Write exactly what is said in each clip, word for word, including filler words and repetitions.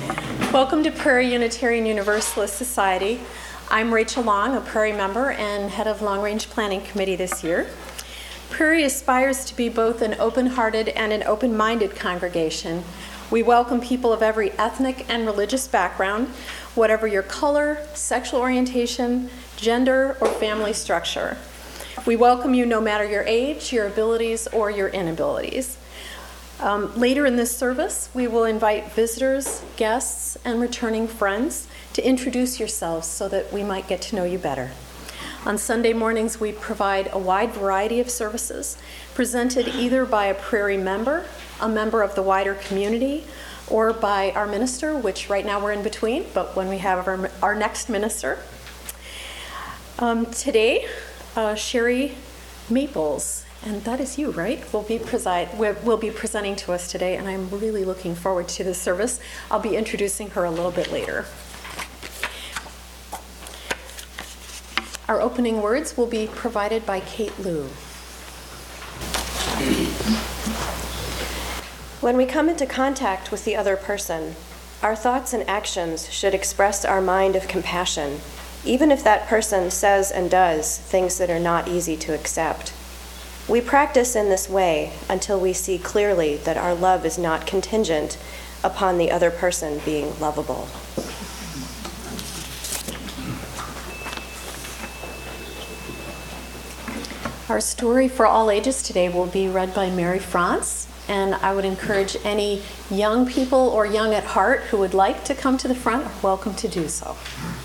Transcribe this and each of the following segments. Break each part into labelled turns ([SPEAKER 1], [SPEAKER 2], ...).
[SPEAKER 1] Welcome to Prairie Unitarian Universalist Society. I'm Rachel Long, a Prairie member and head of Long Range Planning Committee this year. Prairie aspires to be both an open-hearted and an open-minded congregation. We welcome people of every ethnic and religious background, whatever your color, sexual orientation, gender, or family structure. We welcome you no matter your age, your abilities, or your inabilities. Um, later in this service, we will invite visitors, guests, and returning friends to introduce yourselves so that we might get to know you better. On Sunday mornings, we provide a wide variety of services presented either by a Prairie member, a member of the wider community, or by our minister, which right now we're in between, but when we have our, our next minister. Um, today, uh, Sherry Maples, and that is you, right? Will be preside will be presenting to us today, and I'm really looking forward to this service. I'll be introducing her a little bit later. Our opening words will be provided by Kate Liu.
[SPEAKER 2] When we come into contact with the other person, our thoughts and actions should express our mind of compassion, even if that person says and does things that are not easy to accept. We practice in this way until we see clearly that our love is not contingent upon the other person being lovable.
[SPEAKER 1] Our story for all ages today will be read by Mary France, and I would encourage any young people or young at heart who would like to come to the front are welcome to do so.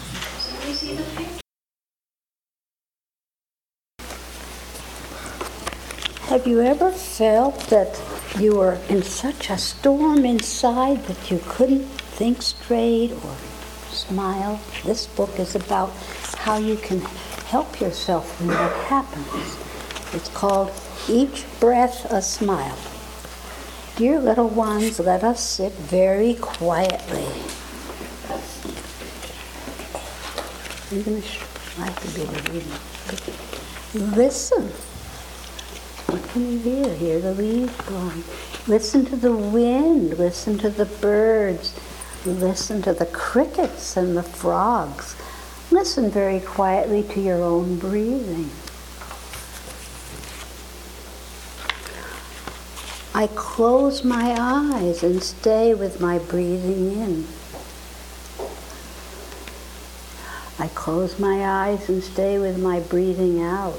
[SPEAKER 3] Have you ever felt that you were in such a storm inside that you couldn't think straight or smile? This book is about how you can help yourself when that happens. It's called Each Breath a Smile. Dear little ones, let us sit very quietly. I'm going to like to be able to read. Listen. What can you hear? Hear the leaves blowing. Listen to the wind. Listen to the birds. Listen to the crickets and the frogs. Listen very quietly to your own breathing. I close my eyes and stay with my breathing in. I close my eyes and stay with my breathing out.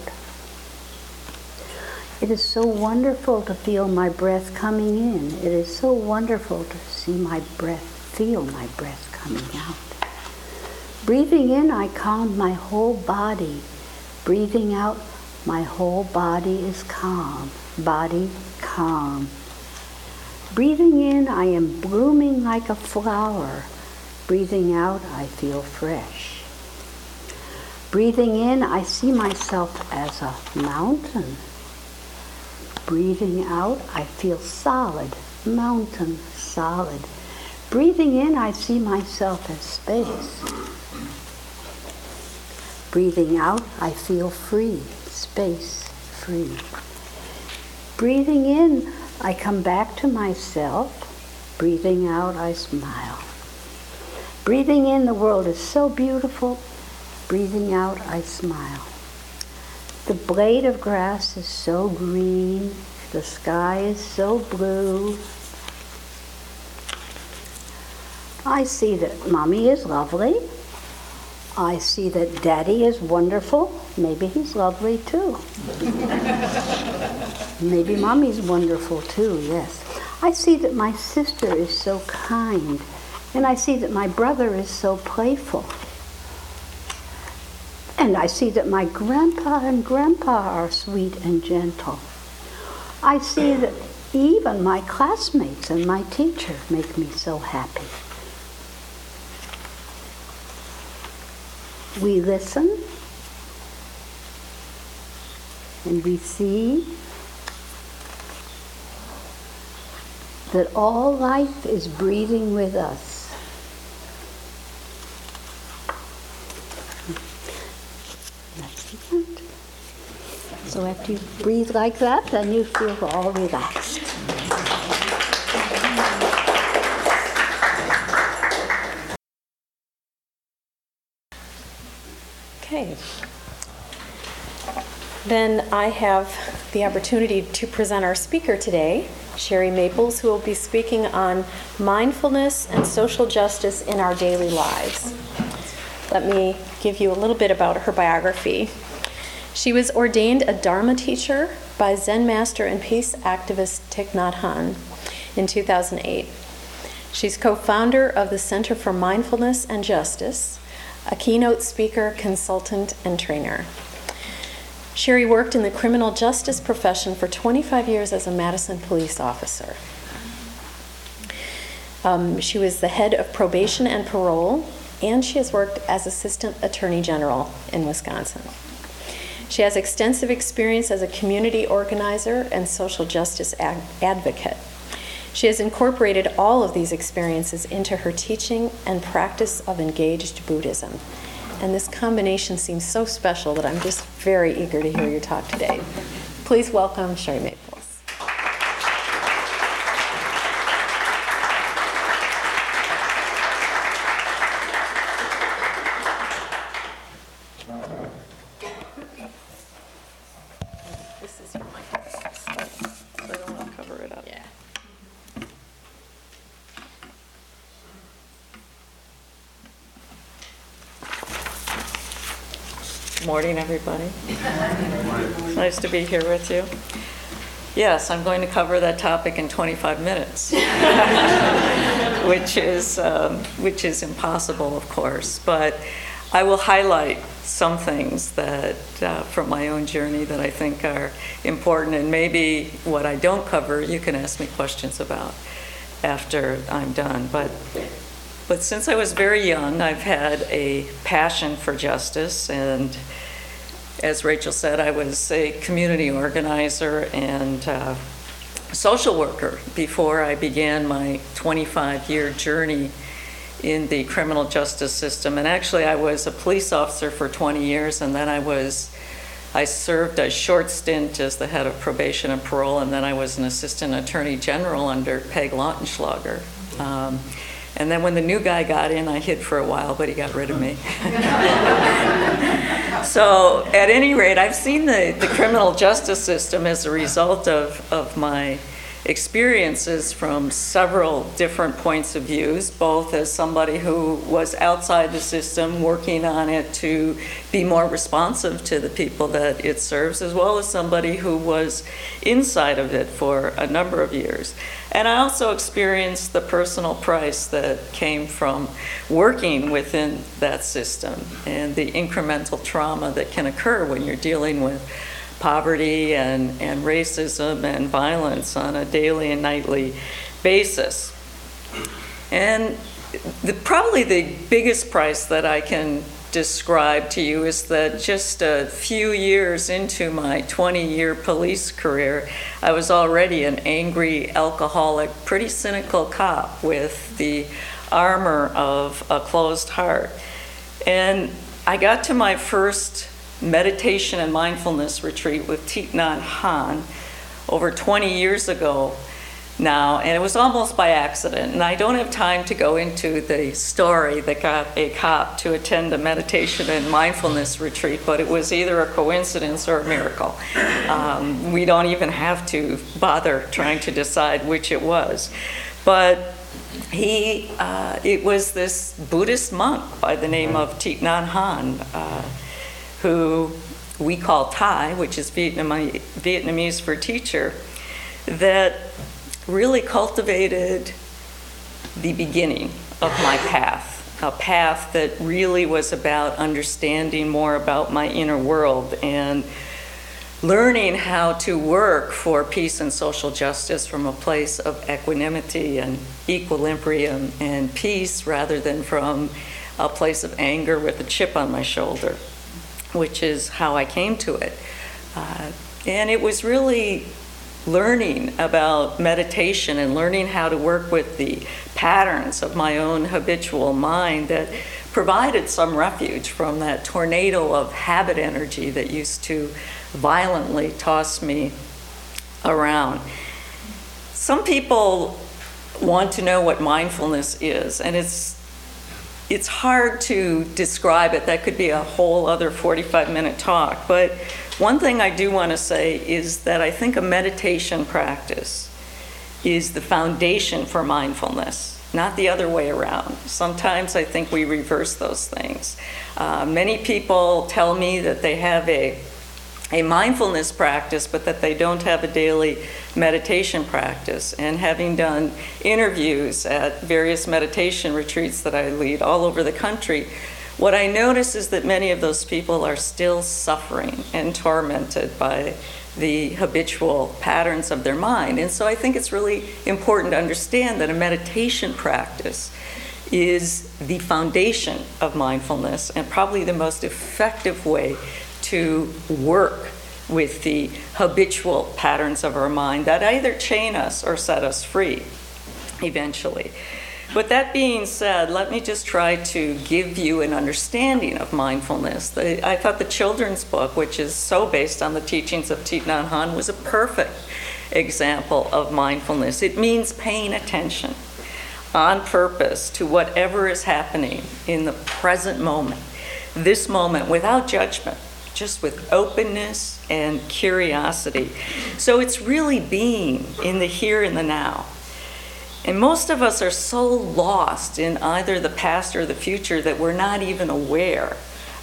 [SPEAKER 3] It is so wonderful to feel my breath coming in. It is so wonderful to see my breath, feel my breath coming out. Breathing in, I calm my whole body. Breathing out, my whole body is calm. Body calm. Breathing in, I am blooming like a flower. Breathing out, I feel fresh. Breathing in, I see myself as a mountain. Breathing out, I feel solid, mountain, solid. Breathing in, I see myself as space. Breathing out, I feel free, space, free. Breathing in, I come back to myself. Breathing out, I smile. Breathing in, the world is so beautiful. Breathing out, I smile. The blade of grass is so green. The sky is so blue. I see that Mommy is lovely. I see that Daddy is wonderful. Maybe he's lovely too. Maybe Mommy's wonderful too, yes. I see that my sister is so kind. And I see that my brother is so playful. And I see that my grandpa and grandpa are sweet and gentle. I see that even my classmates and my teacher make me so happy. We listen and we see that all life is breathing with us. So after you breathe like that, then you feel all relaxed.
[SPEAKER 1] Okay. Then I have the opportunity to present our speaker today, Sherry Maples, who will be speaking on mindfulness and social justice in our daily lives. Let me give you a little bit about her biography. She was ordained a Dharma teacher by Zen master and peace activist Thich Nhat Hanh in two thousand eight. She's co-founder of the Center for Mindfulness and Justice, a keynote speaker, consultant, and trainer. Sherry worked in the criminal justice profession for twenty-five years as a Madison police officer. Um, she was the head of probation and parole, and she has worked as Assistant Attorney General in Wisconsin. She has extensive experience as a community organizer and social justice ad- advocate. She has incorporated all of these experiences into her teaching and practice of engaged Buddhism. And this combination seems so special that I'm just very eager to hear your talk today. Please welcome Sherry Maples. This is your microphone, so I don't want to cover it up. Yeah.
[SPEAKER 4] Morning, everybody. It's nice to be here with you. Yes, I'm going to cover that topic in twenty-five minutes, which is um, which is impossible, of course. But I will highlight some things that uh, from my own journey that I think are important, and maybe what I don't cover, you can ask me questions about after I'm done. But. But since I was very young, I've had a passion for justice, and as Rachel said, I was a community organizer and uh, social worker before I began my twenty-five-year journey in the criminal justice system. And actually, I was a police officer for twenty years, and then I was I served a short stint as the head of probation and parole, and then I was an assistant attorney general under Peg Lautenschlager. Um, And then when the new guy got in, I hid for a while, but he got rid of me. So at any rate, I've seen the, the criminal justice system as a result of, of my experiences from several different points of views, both as somebody who was outside the system working on it to be more responsive to the people that it serves, as well as somebody who was inside of it for a number of years. And I also experienced the personal price that came from working within that system and the incremental trauma that can occur when you're dealing with poverty and, and racism and violence on a daily and nightly basis. And the, probably the biggest price that I can describe to you is that just a few years into my twenty-year police career, I was already an angry, alcoholic, pretty cynical cop with the armor of a closed heart. And I got to my first meditation and mindfulness retreat with Thich Nhat Hanh over twenty years ago now, and it was almost by accident. And I don't have time to go into the story that got a cop to attend a meditation and mindfulness retreat, but it was either a coincidence or a miracle. Um, we don't even have to bother trying to decide which it was. But he, uh, it was this Buddhist monk by the name of Thich Nhat Hanh, uh, who we call Thai, which is Vietnamese, Vietnamese for teacher, that really cultivated the beginning of my path, a path that really was about understanding more about my inner world and learning how to work for peace and social justice from a place of equanimity and equilibrium and peace rather than from a place of anger with a chip on my shoulder, which is how I came to it. Uh, and it was really learning about meditation and learning how to work with the patterns of my own habitual mind that provided some refuge from that tornado of habit energy that used to violently toss me around. Some people want to know what mindfulness is, and it's it's hard to describe it. That could be a whole other forty-five minute talk. But one thing I do want to say is that I think a meditation practice is the foundation for mindfulness, not the other way around. Sometimes I think we reverse those things. Uh, many people tell me that they have a a mindfulness practice, but that they don't have a daily meditation practice. And having done interviews at various meditation retreats that I lead all over the country, what I notice is that many of those people are still suffering and tormented by the habitual patterns of their mind. And so I think it's really important to understand that a meditation practice is the foundation of mindfulness and probably the most effective way to work with the habitual patterns of our mind that either chain us or set us free eventually. But that being said, let me just try to give you an understanding of mindfulness. The, I thought the children's book, which is so based on the teachings of Thich Nhat Hanh, was a perfect example of mindfulness. It means paying attention on purpose to whatever is happening in the present moment, this moment, without judgment, just with openness and curiosity. So it's really being in the here and the now. And most of us are so lost in either the past or the future that we're not even aware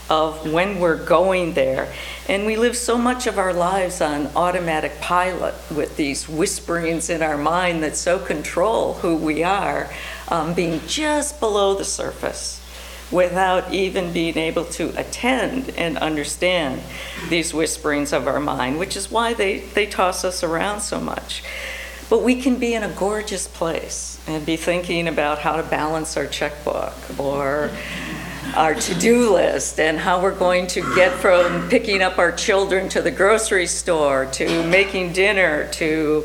[SPEAKER 4] of when we're going there. And we live so much of our lives on automatic pilot with these whisperings in our mind that so control who we are, um, being just below the surface, without even being able to attend and understand these whisperings of our mind, which is why they, they toss us around so much. But we can be in a gorgeous place and be thinking about how to balance our checkbook or our to-do list and how we're going to get from picking up our children to the grocery store to making dinner to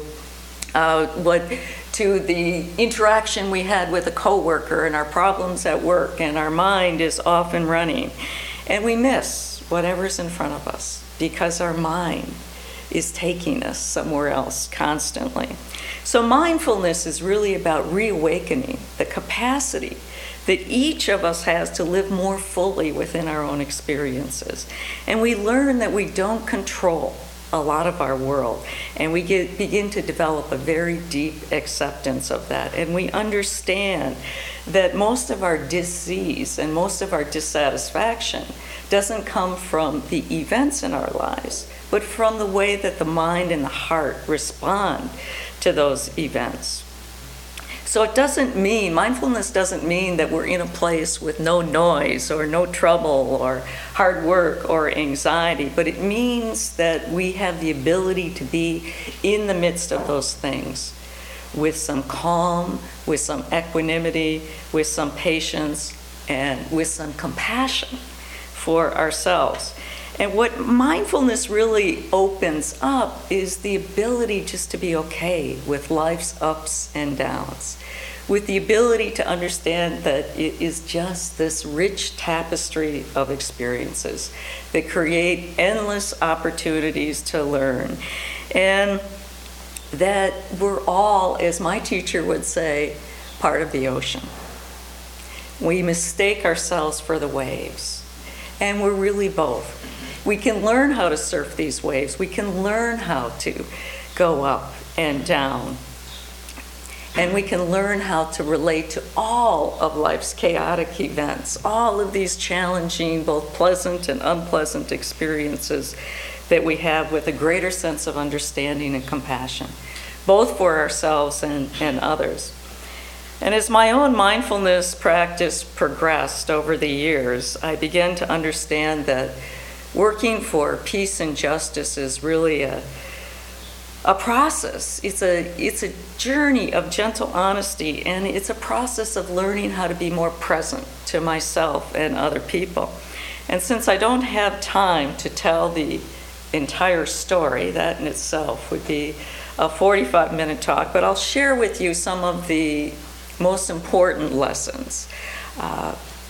[SPEAKER 4] uh, what to the interaction we had with a coworker and our problems at work, and our mind is off and running. And we miss whatever's in front of us because our mind is taking us somewhere else constantly. So mindfulness is really about reawakening the capacity that each of us has to live more fully within our own experiences. And we learn that we don't control a lot of our world, and we get, begin to develop a very deep acceptance of that. And we understand that most of our disease and most of our dissatisfaction doesn't come from the events in our lives, but from the way that the mind and the heart respond to those events. So it doesn't mean, mindfulness doesn't mean that we're in a place with no noise or no trouble or hard work or anxiety, but it means that we have the ability to be in the midst of those things with some calm, with some equanimity, with some patience, and with some compassion for ourselves. And what mindfulness really opens up is the ability just to be okay with life's ups and downs, with the ability to understand that it is just this rich tapestry of experiences that create endless opportunities to learn. And that we're all, as my teacher would say, part of the ocean. We mistake ourselves for the waves, and we're really both. We can learn how to surf these waves. We can learn how to go up and down. And we can learn how to relate to all of life's chaotic events, all of these challenging, both pleasant and unpleasant experiences that we have, with a greater sense of understanding and compassion, both for ourselves and, and others. And as my own mindfulness practice progressed over the years, I began to understand that working for peace and justice is really a, a process. It's a, it's a journey of gentle honesty, and it's a process of learning how to be more present to myself and other people. And since I don't have time to tell the entire story, that in itself would be a forty-five minute talk, but I'll share with you some of the most important lessons uh,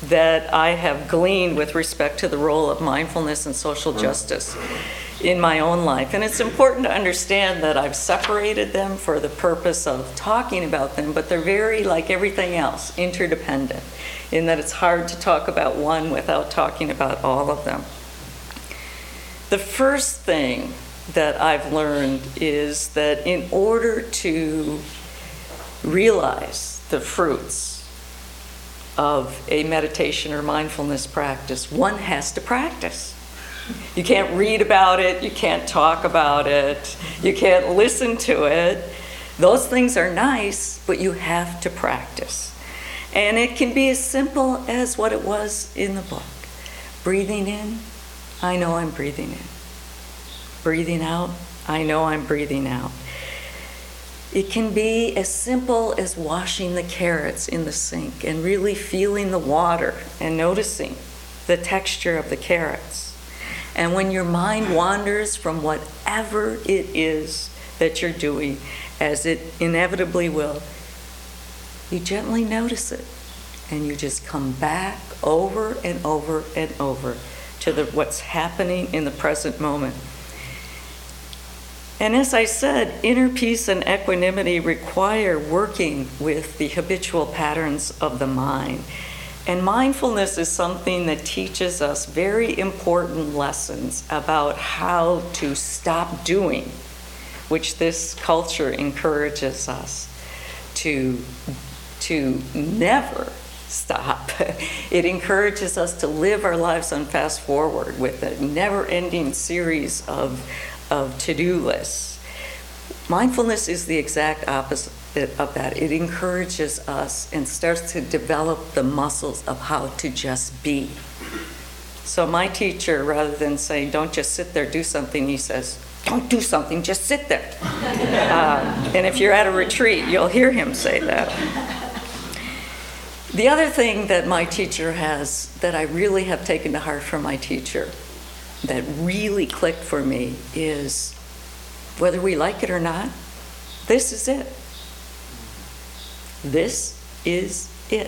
[SPEAKER 4] that I have gleaned with respect to the role of mindfulness and social justice in my own life. And it's important to understand that I've separated them for the purpose of talking about them, but they're very, like everything else, interdependent, in that it's hard to talk about one without talking about all of them. The first thing that I've learned is that in order to realize the fruits of a meditation or mindfulness practice, one has to practice. You can't read about it, you can't talk about it, you can't listen to it. Those things are nice, but you have to practice. And it can be as simple as what it was in the book. Breathing in, I know I'm breathing in. Breathing out, I know I'm breathing out. It can be as simple as washing the carrots in the sink and really feeling the water and noticing the texture of the carrots. And when your mind wanders from whatever it is that you're doing, as it inevitably will, you gently notice it and you just come back over and over and over to the, what's happening in the present moment. And as I said, inner peace and equanimity require working with the habitual patterns of the mind. And mindfulness is something that teaches us very important lessons about how to stop doing, which this culture encourages us to, to never stop. It encourages us to live our lives on fast forward with a never-ending series of of to-do lists. Mindfulness is the exact opposite of that. It encourages us and starts to develop the muscles of how to just be. So my teacher, rather than saying, don't just sit there, do something, he says, don't do something, just sit there. uh, and if you're at a retreat, you'll hear him say that. The other thing that my teacher has, that I really have taken to heart from my teacher, that really clicked for me, is whether we like it or not, this is it. This is it.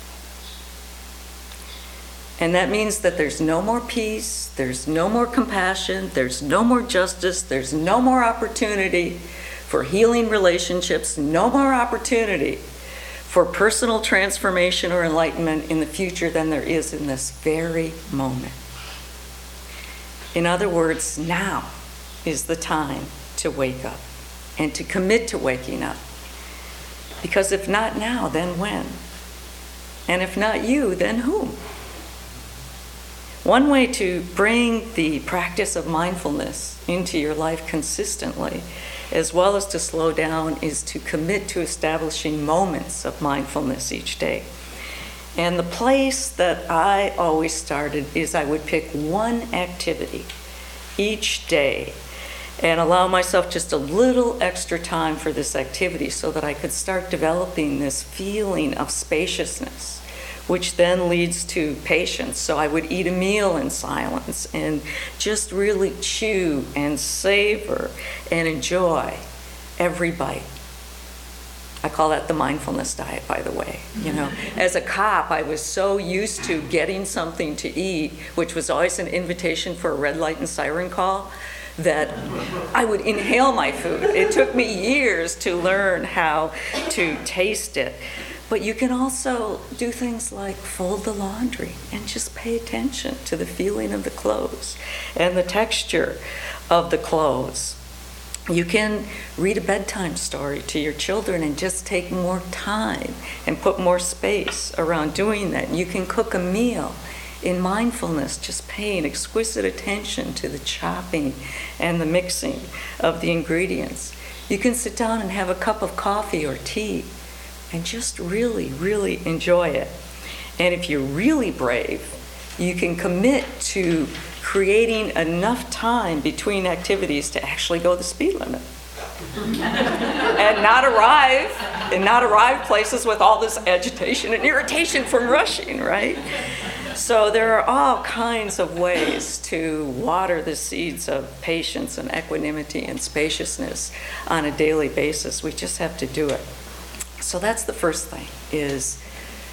[SPEAKER 4] And that means that there's no more peace, there's no more compassion, there's no more justice, there's no more opportunity for healing relationships, no more opportunity for personal transformation or enlightenment in the future than there is in this very moment. In other words, now is the time to wake up and to commit to waking up. Because if not now, then when? And if not you, then whom? One way to bring the practice of mindfulness into your life consistently, as well as to slow down, is to commit to establishing moments of mindfulness each day. And the place that I always started is I would pick one activity each day and allow myself just a little extra time for this activity so that I could start developing this feeling of spaciousness, which then leads to patience. So I would eat a meal in silence and just really chew and savor and enjoy every bite. I call that the mindfulness diet, by the way. You know, as a cop, I was so used to getting something to eat, which was always an invitation for a red light and siren call, that I would inhale my food. It took me years to learn how to taste it. But you can also do things like fold the laundry and just pay attention to the feeling of the clothes and the texture of the clothes. You can read a bedtime story to your children and just take more time and put more space around doing that. You can cook a meal in mindfulness, just paying exquisite attention to the chopping and the mixing of the ingredients. You can sit down and have a cup of coffee or tea and just really, really enjoy it. And if you're really brave, you can commit to creating enough time between activities to actually go the speed limit. and not arrive, and not arrive places with all this agitation and irritation from rushing, right? So there are all kinds of ways to water the seeds of patience and equanimity and spaciousness on a daily basis. We just have to do it. So that's the first thing, is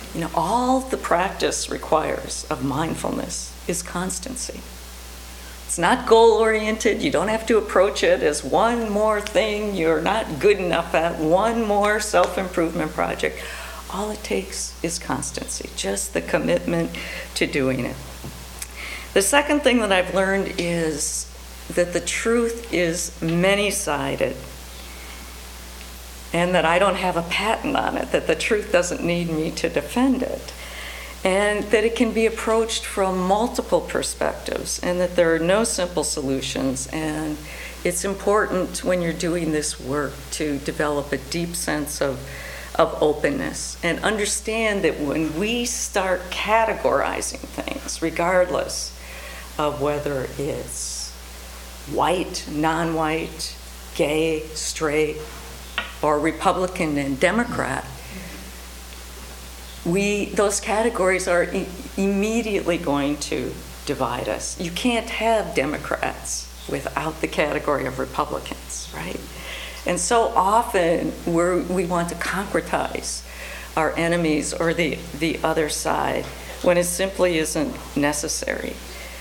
[SPEAKER 4] You know, all the practice requires of mindfulness is constancy. It's not goal-oriented. You don't have to approach it as one more thing you're not good enough at, one more self-improvement project. All it takes is constancy, just the commitment to doing it. The second thing that I've learned is that the truth is many-sided, and that I don't have a patent on it, that the truth doesn't need me to defend it, and that it can be approached from multiple perspectives, and that there are no simple solutions. And it's important when you're doing this work to develop a deep sense of, of openness and understand that when we start categorizing things, regardless of whether it's white, non-white, gay, straight, or Republican and Democrat, we, those categories are i- immediately going to divide us. You can't have Democrats without the category of Republicans, right? And so often we're, we want to concretize our enemies or the, the other side when it simply isn't necessary.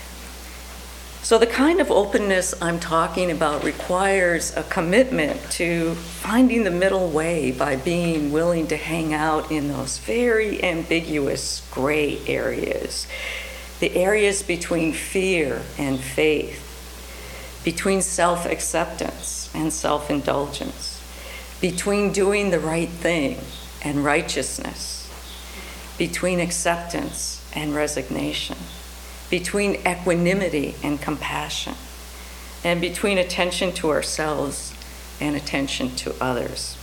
[SPEAKER 4] So the kind of openness I'm talking about requires a commitment to finding the middle way by being willing to hang out in those very ambiguous gray areas, the areas between fear and faith, between self-acceptance and self-indulgence, between doing the right thing and righteousness, between acceptance and resignation, between equanimity and compassion, and between attention to ourselves and attention to others.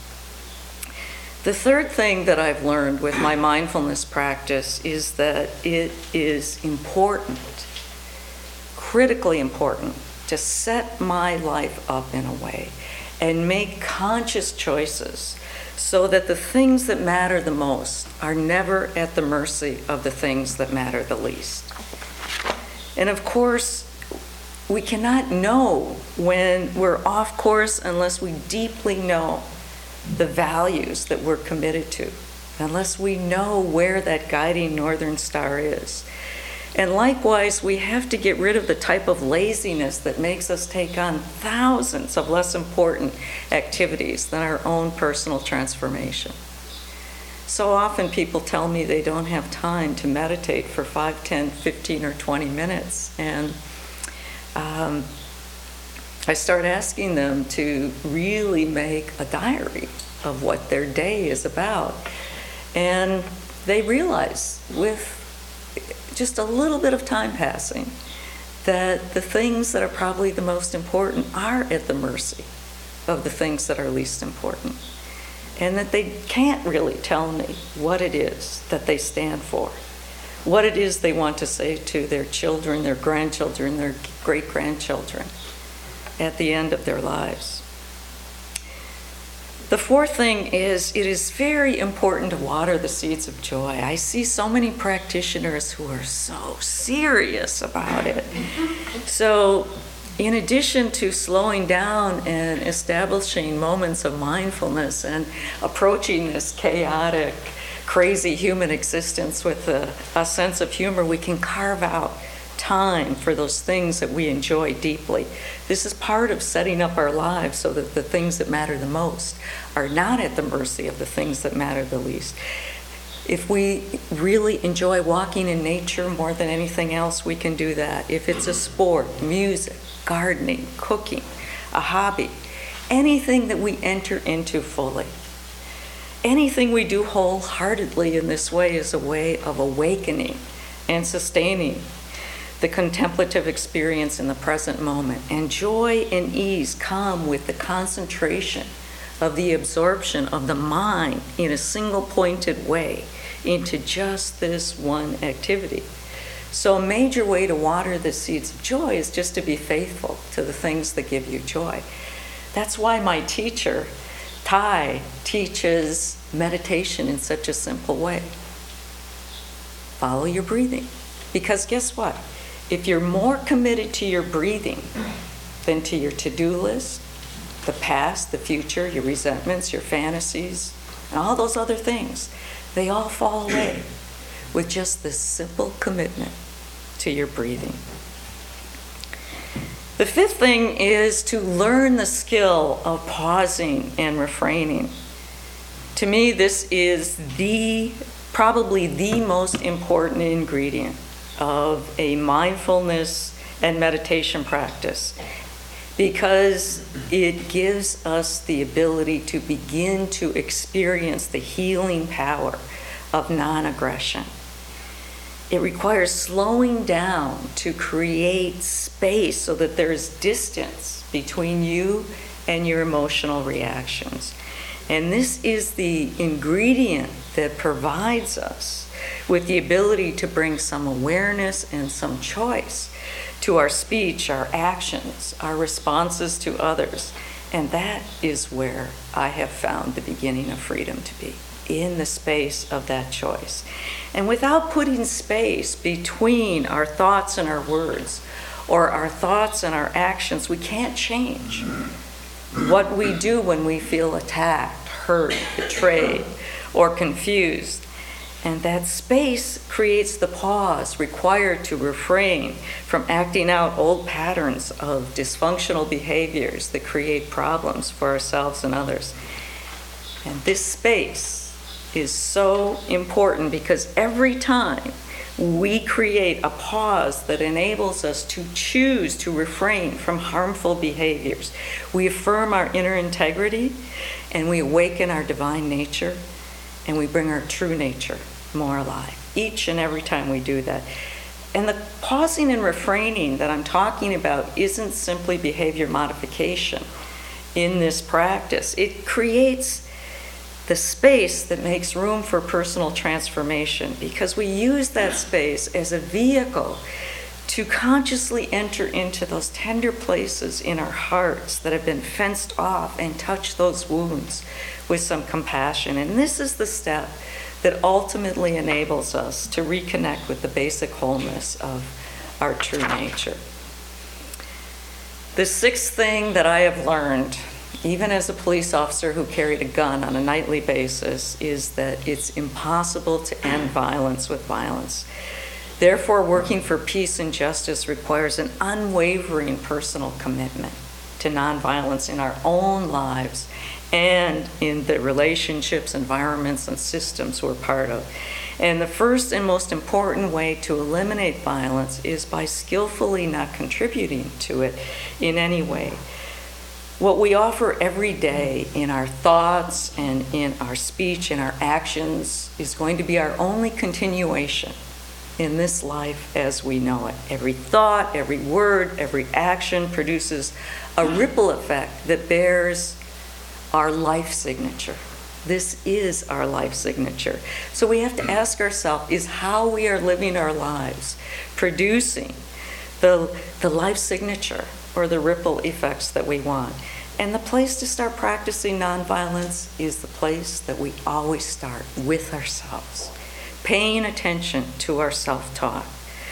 [SPEAKER 4] The third thing that I've learned with my mindfulness practice is that it is important, critically important, to set my life up in a way and make conscious choices so that the things that matter the most are never at the mercy of the things that matter the least. And of course, we cannot know when we're off course unless we deeply know the values that we're committed to, unless we know where that guiding northern star is. And likewise, we have to get rid of the type of laziness that makes us take on thousands of less important activities than our own personal transformation. So often people tell me they don't have time to meditate for five, ten, fifteen, or twenty minutes. And um, I start asking them to really make a diary of what their day is about. And they realize with just a little bit of time passing that the things that are probably the most important are at the mercy of the things that are least important. And that they can't really tell me what it is that they stand for, what it is they want to say to their children, their grandchildren, their great-grandchildren at the end of their lives. The fourth thing is it is very important to water the seeds of joy. I see so many practitioners who are so serious about it. So in addition to slowing down and establishing moments of mindfulness and approaching this chaotic, crazy human existence with a, a sense of humor, we can carve out time for those things that we enjoy deeply. This is part of setting up our lives so that the things that matter the most are not at the mercy of the things that matter the least. If we really enjoy walking in nature more than anything else, we can do that. If it's a sport, music, gardening, cooking, a hobby, anything that we enter into fully. Anything we do wholeheartedly in this way is a way of awakening and sustaining the contemplative experience in the present moment. And joy and ease come with the concentration of the absorption of the mind in a single pointed way into just this one activity. So a major way to water the seeds of joy is just to be faithful to the things that give you joy. That's why my teacher, Thai, teaches meditation in such a simple way. Follow your breathing. Because guess what? If you're more committed to your breathing than to your to-do list, the past, the future, your resentments, your fantasies, and all those other things, They all fall away with just this simple commitment to your breathing. The fifth thing is to learn the skill of pausing and refraining. To me, this is the, probably the most important ingredient of a mindfulness and meditation practice, because it gives us the ability to begin to experience the healing power of non-aggression. It requires slowing down to create space so that there's distance between you and your emotional reactions. And this is the ingredient that provides us with the ability to bring some awareness and some choice to our speech, our actions, our responses to others. And that is where I have found the beginning of freedom to be, in the space of that choice. And without putting space between our thoughts and our words, or our thoughts and our actions, we can't change what we do when we feel attacked, hurt, betrayed, or confused. And that space creates the pause required to refrain from acting out old patterns of dysfunctional behaviors that create problems for ourselves and others. And this space is so important, because every time we create a pause that enables us to choose to refrain from harmful behaviors, we affirm our inner integrity, and we awaken our divine nature, and we bring our true nature more alive each and every time we do that. And the pausing and refraining that I'm talking about isn't simply behavior modification in this practice. It creates the space that makes room for personal transformation, because we use that space as a vehicle to consciously enter into those tender places in our hearts that have been fenced off, and touch those wounds with some compassion. And this is the step that ultimately enables us to reconnect with the basic wholeness of our true nature. The sixth thing that I have learned, even as a police officer who carried a gun on a nightly basis, is that it's impossible to end violence with violence. Therefore, working for peace and justice requires an unwavering personal commitment to nonviolence in our own lives and in the relationships, environments, and systems we're part of. And the first and most important way to eliminate violence is by skillfully not contributing to it in any way. What we offer every day in our thoughts and in our speech and our actions is going to be our only continuation in this life as we know it. Every thought, every word, every action produces a ripple effect that bears our life signature. This is our life signature. So we have to ask ourselves, is how we are living our lives producing the, the life signature or the ripple effects that we want? And the place to start practicing nonviolence is the place that we always start, with ourselves, paying attention to our self-talk.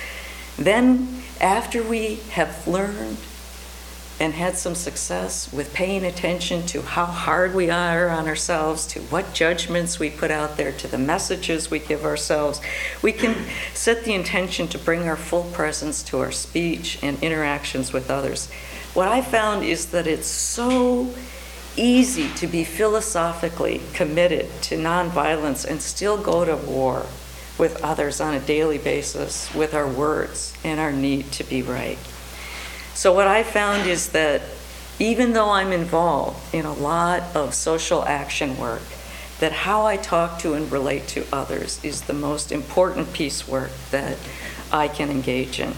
[SPEAKER 4] Then, after we have learned and had some success with paying attention to how hard we are on ourselves, to what judgments we put out there, to the messages we give ourselves, we can set the intention to bring our full presence to our speech and interactions with others. What I found is that it's so easy to be philosophically committed to nonviolence and still go to war with others on a daily basis with our words and our need to be right. So what I found is that even though I'm involved in a lot of social action work, that how I talk to and relate to others is the most important piecework that I can engage in.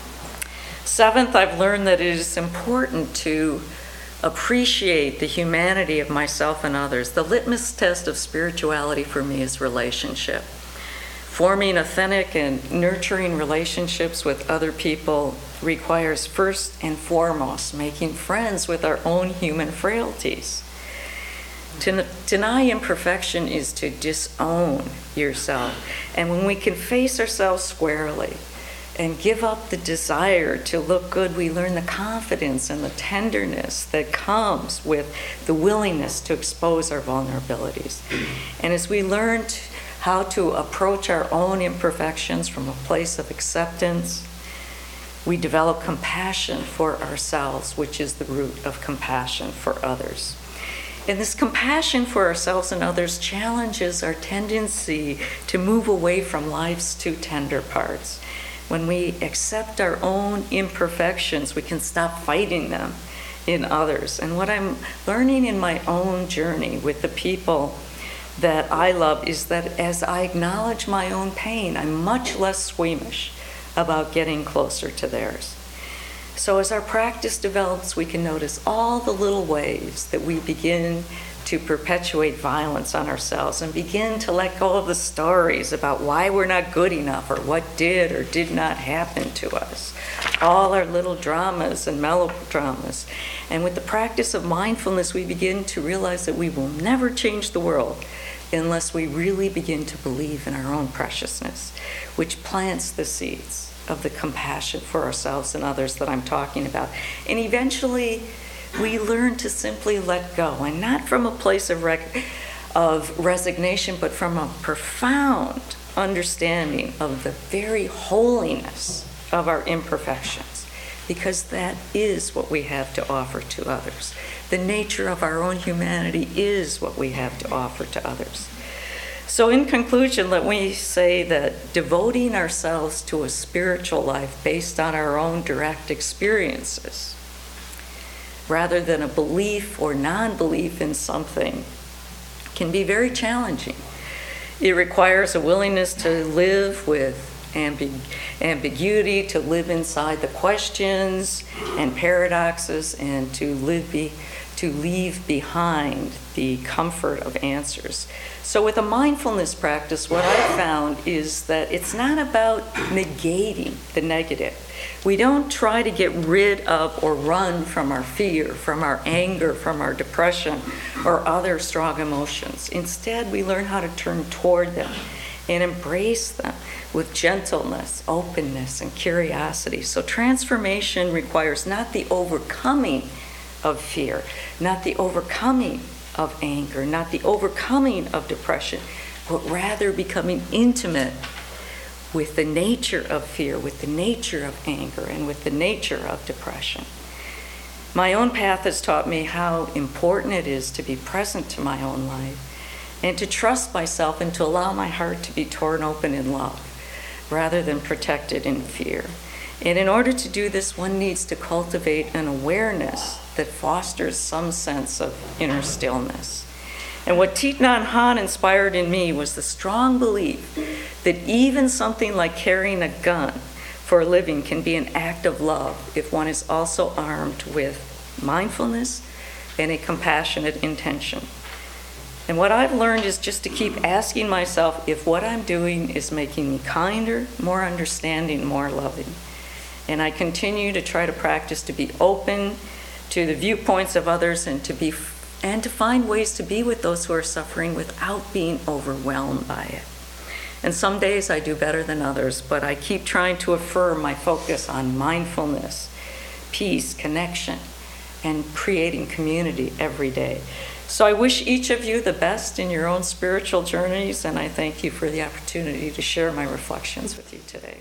[SPEAKER 4] Seventh, I've learned that it is important to appreciate the humanity of myself and others. The litmus test of spirituality for me is relationship. Forming authentic and nurturing relationships with other people requires first and foremost making friends with our own human frailties. To deny imperfection is to disown yourself. And when we can face ourselves squarely and give up the desire to look good, we learn the confidence and the tenderness that comes with the willingness to expose our vulnerabilities. And as we learn to how to approach our own imperfections from a place of acceptance. We develop compassion for ourselves, which is the root of compassion for others. And this compassion for ourselves and others challenges our tendency to move away from life's two tender parts. When we accept our own imperfections, we can stop fighting them in others. And what I'm learning in my own journey with the people that I love is that as I acknowledge my own pain, I'm much less squeamish about getting closer to theirs. So as our practice develops, we can notice all the little ways that we begin to perpetuate violence on ourselves and begin to let go of the stories about why we're not good enough or what did or did not happen to us. All our little dramas and melodramas. And with the practice of mindfulness, we begin to realize that we will never change the world unless we really begin to believe in our own preciousness, which plants the seeds of the compassion for ourselves and others that I'm talking about. And eventually, we learn to simply let go, and not from a place of, rec- of resignation, but from a profound understanding of the very holiness of our imperfections, because that is what we have to offer to others. The nature of our own humanity is what we have to offer to others. So in conclusion, let me say that devoting ourselves to a spiritual life based on our own direct experiences, rather than a belief or non-belief in something, can be very challenging. It requires a willingness to live with ambig- ambiguity, to live inside the questions and paradoxes, and to live be, to leave behind the comfort of answers. So with a mindfulness practice, what I found is that it's not about negating the negative. We don't try to get rid of or run from our fear, from our anger, from our depression, or other strong emotions. Instead, we learn how to turn toward them and embrace them with gentleness, openness, and curiosity. So transformation requires not the overcoming of fear, not the overcoming of anger, not the overcoming of depression, but rather becoming intimate with the nature of fear, with the nature of anger, and with the nature of depression. My own path has taught me how important it is to be present to my own life and to trust myself and to allow my heart to be torn open in love rather than protected in fear. And in order to do this, one needs to cultivate an awareness that fosters some sense of inner stillness. And what Thich Nhat Hanh inspired in me was the strong belief that even something like carrying a gun for a living can be an act of love if one is also armed with mindfulness and a compassionate intention. And what I've learned is just to keep asking myself if what I'm doing is making me kinder, more understanding, more loving. And I continue to try to practice to be open to the viewpoints of others and to be and to find ways to be with those who are suffering without being overwhelmed by it. And some days I do better than others, but I keep trying to affirm my focus on mindfulness, peace, connection, and creating community every day. So I wish each of you the best in your own spiritual journeys, and I thank you for the opportunity to share my reflections with you today.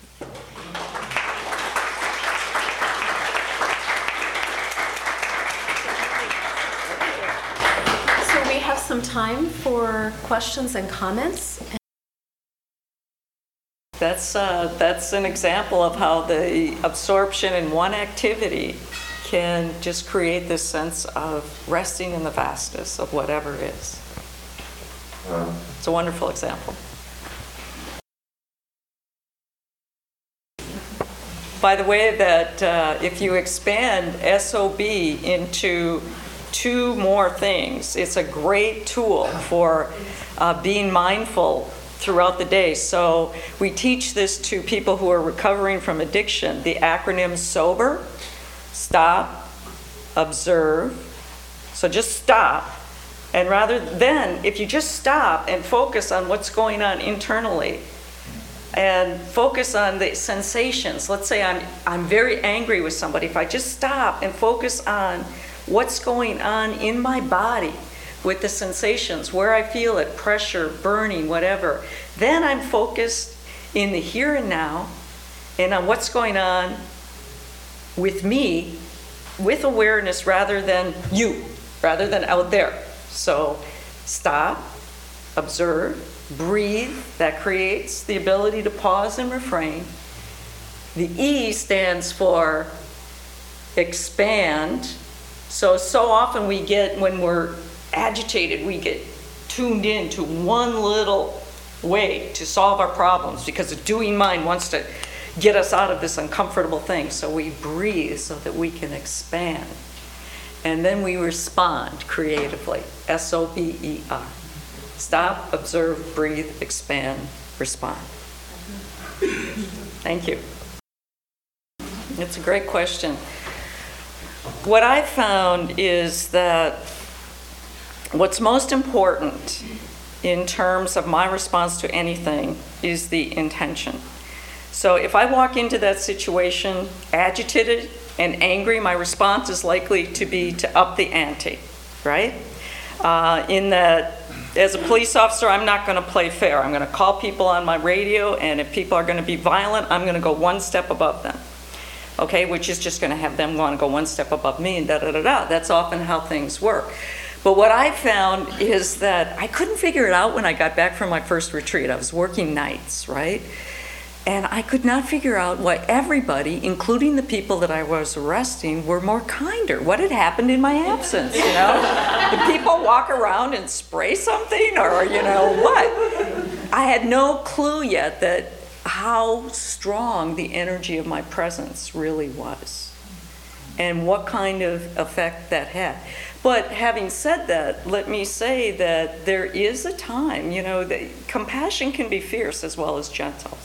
[SPEAKER 1] Some time for questions and comments.
[SPEAKER 4] That's uh, that's an example of how the absorption in one activity can just create this sense of resting in the vastness of whatever is. It's a wonderful example. By the way, that uh, if you expand S O B into two more things, it's a great tool for uh, being mindful throughout the day. So we teach this to people who are recovering from addiction. The acronym SOBER, stop, observe. So just stop. And rather then, if you just stop and focus on what's going on internally and focus on the sensations. Let's say I'm, I'm very angry with somebody. If I just stop and focus on what's going on in my body with the sensations, where I feel it, pressure, burning, whatever. Then I'm focused in the here and now and on what's going on with me, with awareness rather than you, rather than out there. So stop, observe, breathe. That creates the ability to pause and refrain. The E stands for expand. So, so often we get, when we're agitated, we get tuned in to one little way to solve our problems because the doing mind wants to get us out of this uncomfortable thing. So we breathe so that we can expand. And then we respond creatively, S O B E R. Stop, observe, breathe, expand, respond. Thank you. It's a great question. What I've found is that what's most important in terms of my response to anything is the intention. So if I walk into that situation agitated and angry, my response is likely to be to up the ante, right? Uh, in that, as a police officer, I'm not going to play fair. I'm going to call people on my radio, and if people are going to be violent, I'm going to go one step above them. Okay, which is just going to have them want to go one step above me and da da da da. That's often how things work. But what I found is that I couldn't figure it out when I got back from my first retreat. I was working nights, right? And I could not figure out why everybody, including the people that I was arresting, were more kinder. What had happened in my absence, you know? Did people walk around and spray something, or, you know, what? I had no clue yet that how strong the energy of my presence really was and what kind of effect that had. But having said that, let me say that there is a time, you know, that compassion can be fierce as well as gentle.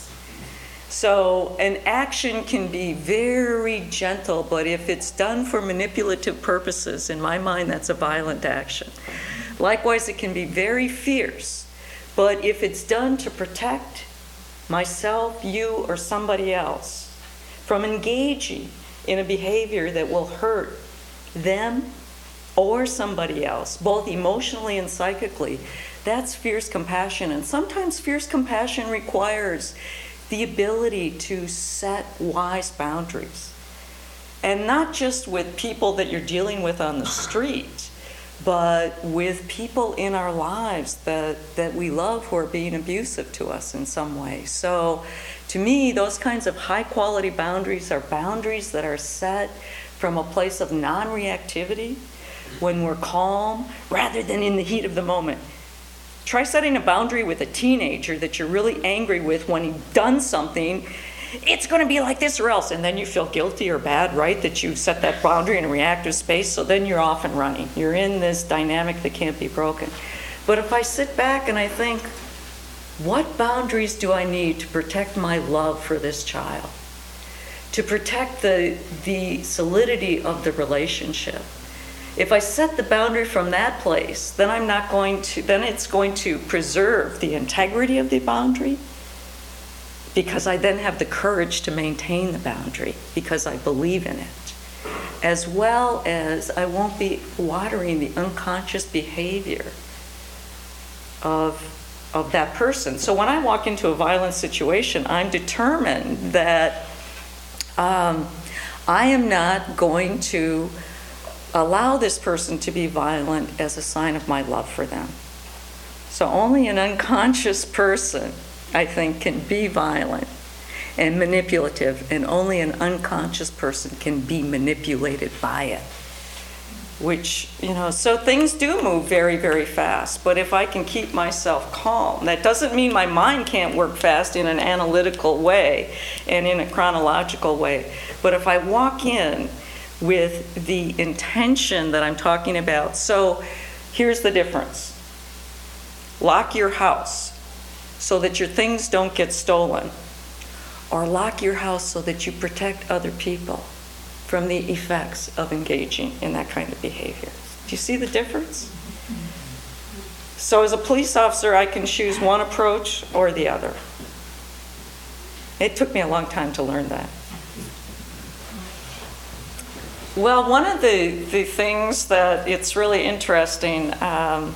[SPEAKER 4] So an action can be very gentle, but if it's done for manipulative purposes, in my mind, that's a violent action. Likewise, it can be very fierce, but if it's done to protect myself, you, or somebody else from engaging in a behavior that will hurt them or somebody else, both emotionally and psychically, that's fierce compassion. And sometimes fierce compassion requires the ability to set wise boundaries. And not just with people that you're dealing with on the street, but with people in our lives that, that we love who are being abusive to us in some way. So to me, those kinds of high quality boundaries are boundaries that are set from a place of non-reactivity, when we're calm, rather than in the heat of the moment. Try setting a boundary with a teenager that you're really angry with when he's done something. It's going to be like this or else. And then you feel guilty or bad, right, that you set that boundary in a reactive space. So then you're off and running. You're in this dynamic that can't be broken. But if I sit back and I think, what boundaries do I need to protect my love for this child? To protect the, the solidity of the relationship? If I set the boundary from that place, then I'm not going to, then it's going to preserve the integrity of the boundary, because I then have the courage to maintain the boundary because I believe in it, as well as I won't be watering the unconscious behavior of, of that person. So when I walk into a violent situation, I'm determined that um, I am not going to allow this person to be violent as a sign of my love for them. So only an unconscious person, I think, can be violent and manipulative, and only an unconscious person can be manipulated by it. Which, you know, so things do move very, very fast, but if I can keep myself calm, that doesn't mean my mind can't work fast in an analytical way and in a chronological way. But if I walk in with the intention that I'm talking about. So here's the difference. Lock your house so that your things don't get stolen, or lock your house so that you protect other people from the effects of engaging in that kind of behavior. Do you see the difference? So as a police officer, I can choose one approach or the other. It took me a long time to learn that. Well, one of the, the things that it's really interesting, um,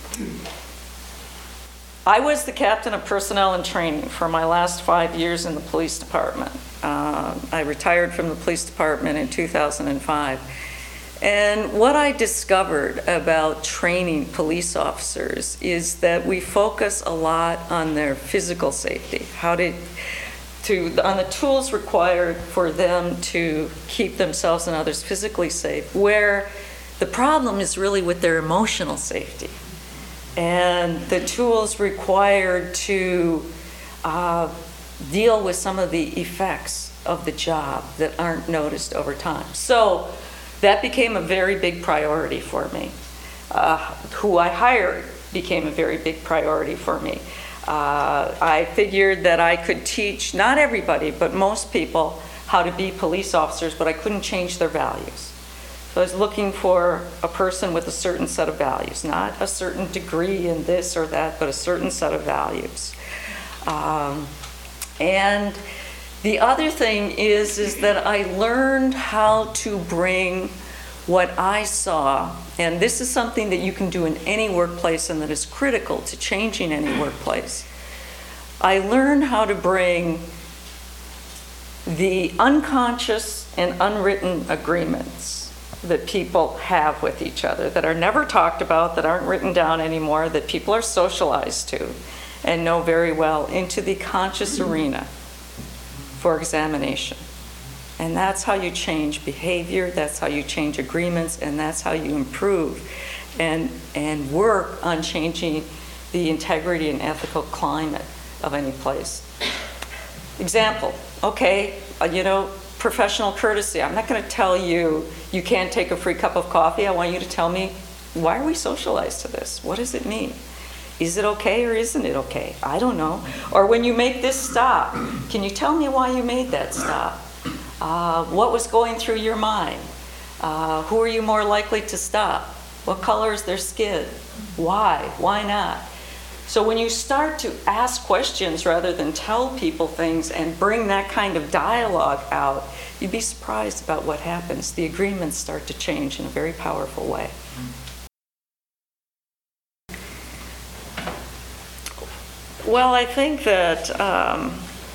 [SPEAKER 4] I was the captain of personnel and training for my last five years in the police department. Uh, I retired from the police department in two thousand five. And what I discovered about training police officers is that we focus a lot on their physical safety, how to, to, on the tools required for them to keep themselves and others physically safe, where the problem is really with their emotional safety and the tools required to uh, deal with some of the effects of the job that aren't noticed over time. So that became a very big priority for me. Uh, who I hired became a very big priority for me. Uh, I figured that I could teach, not everybody, but most people, how to be police officers, but I couldn't change their values. So I was looking for a person with a certain set of values, not a certain degree in this or that, but a certain set of values. Um, and the other thing is, is that I learned how to bring what I saw, and this is something that you can do in any workplace and that is critical to changing any workplace. I learned how to bring the unconscious and unwritten agreements that people have with each other, that are never talked about, that aren't written down anymore, that people are socialized to and know very well, into the conscious arena for examination. And that's how you change behavior, that's how you change agreements, and that's how you improve and, and work on changing the integrity and ethical climate of any place. Example, okay, uh, you know, professional courtesy. I'm not going to tell you you can't take a free cup of coffee. I want you to tell me, why are we socialized to this? What does it mean? Is it okay or isn't it okay? I don't know. Or when you make this stop, can you tell me why you made that stop? Uh, what was going through your mind? Uh, who are you more likely to stop? What color is their skin? Why? Why not? So when you start to ask questions rather than tell people things and bring that kind of dialogue out, you'd be surprised about what happens. The agreements start to change in a very powerful way. Well, I think that um,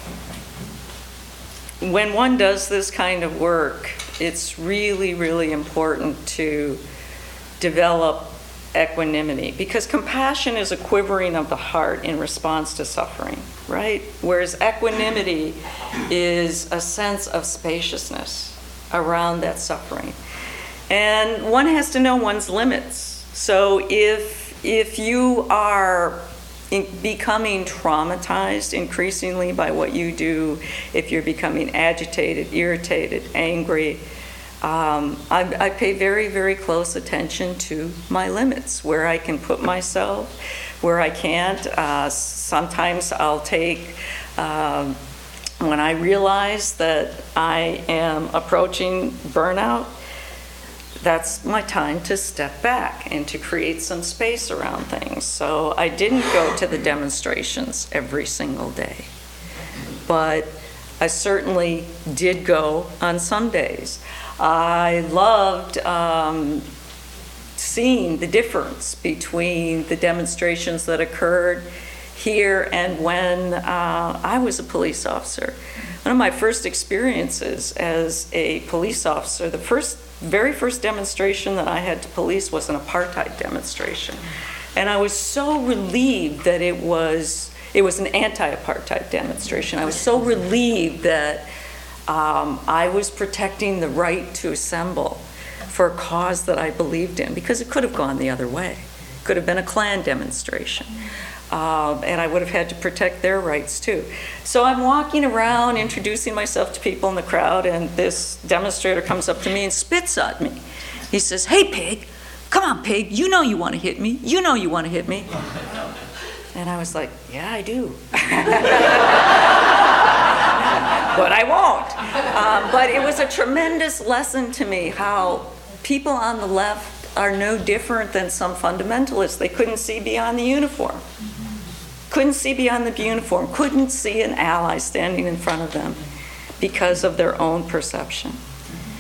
[SPEAKER 4] when one does this kind of work, it's really, really important to develop equanimity, because compassion is a quivering of the heart in response to suffering, right? Whereas equanimity is a sense of spaciousness around that suffering. And one has to know one's limits. So if, if you are in becoming traumatized increasingly by what you do, if you're becoming agitated, irritated, angry, um, I, I pay very, very close attention to my limits, where I can put myself, where I can't. Uh, sometimes I'll take, um, when I realize that I am approaching burnout, that's my time to step back and to create some space around things. So I didn't go to the demonstrations every single day, but I certainly did go on some days. I loved um, seeing the difference between the demonstrations that occurred here and when uh, I was a police officer. One of my first experiences as a police officer, the first very first demonstration that I had to police was an apartheid demonstration. And I was so relieved that it was, it was an anti-apartheid demonstration. I was so relieved that um, I was protecting the right to assemble for a cause that I believed in, because it could have gone the other way. It could have been a Klan demonstration. Uh, and I would have had to protect their rights too. So I'm walking around introducing myself to people in the crowd, and this demonstrator comes up to me and spits at me. He says, "Hey, pig, come on, pig, you know you want to hit me. You know you want to hit me." And I was like, yeah, I do. But I won't. Um, but it was a tremendous lesson to me how people on the left are no different than some fundamentalists. They couldn't see beyond the uniform. Couldn't see beyond the uniform, couldn't see an ally standing in front of them because of their own perception.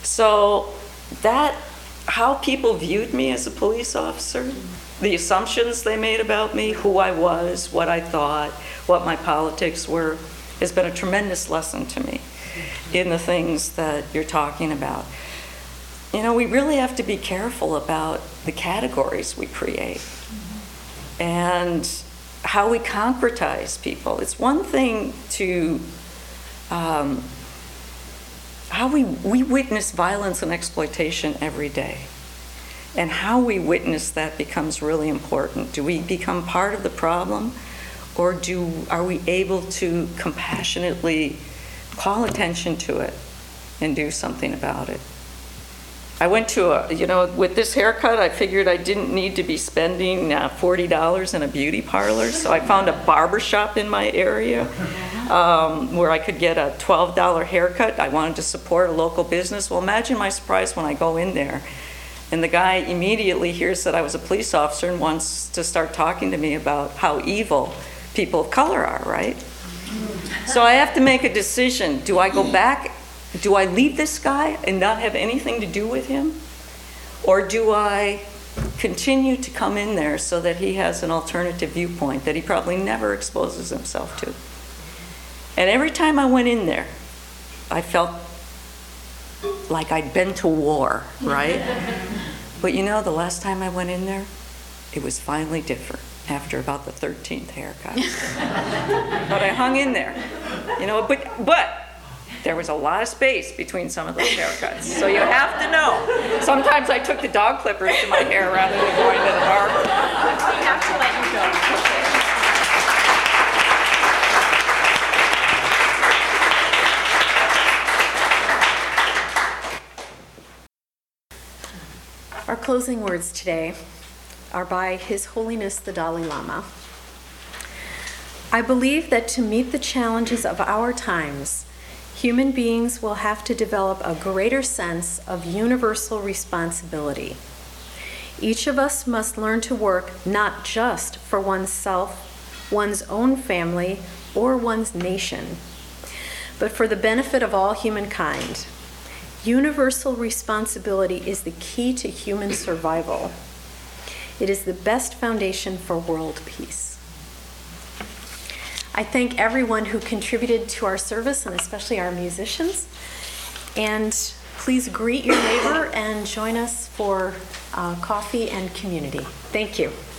[SPEAKER 4] So that, how people viewed me as a police officer, the assumptions they made about me, who I was, what I thought, what my politics were, has been a tremendous lesson to me in the things that you're talking about. You know, we really have to be careful about the categories we create and how we concretize people. It's one thing to, um, how we, we witness violence and exploitation every day. And how we witness that becomes really important. Do we become part of the problem, or do, are we able to compassionately call attention to it and do something about it? I went to a, you know, with this haircut, I figured I didn't need to be spending uh, forty dollars in a beauty parlor, so I found a barber shop in my area um, where I could get a twelve dollar haircut. I wanted to support a local business. Well, imagine my surprise when I go in there, and the guy immediately hears that I was a police officer and wants to start talking to me about how evil people of color are, right? So I have to make a decision. Do I go back? Do I leave this guy and not have anything to do with him? Or do I continue to come in there so that he has an alternative viewpoint that he probably never exposes himself to? And every time I went in there, I felt like I'd been to war, right? But you know, the last time I went in there, it was finally different after about the thirteenth haircut. But I hung in there, you know, but, but there was a lot of space between some of those haircuts. So you have to know. Sometimes I took the dog clippers to my hair rather than going to the barber.
[SPEAKER 1] We have to let you go. Our closing words today are by His Holiness the Dalai Lama. I believe that to meet the challenges of our times, human beings will have to develop a greater sense of universal responsibility. Each of us must learn to work not just for oneself, one's own family, or one's nation, but for the benefit of all humankind. Universal responsibility is the key to human survival. It is the best foundation for world peace. I thank everyone who contributed to our service, and especially our musicians. And please greet your neighbor and join us for uh, coffee and community. Thank you.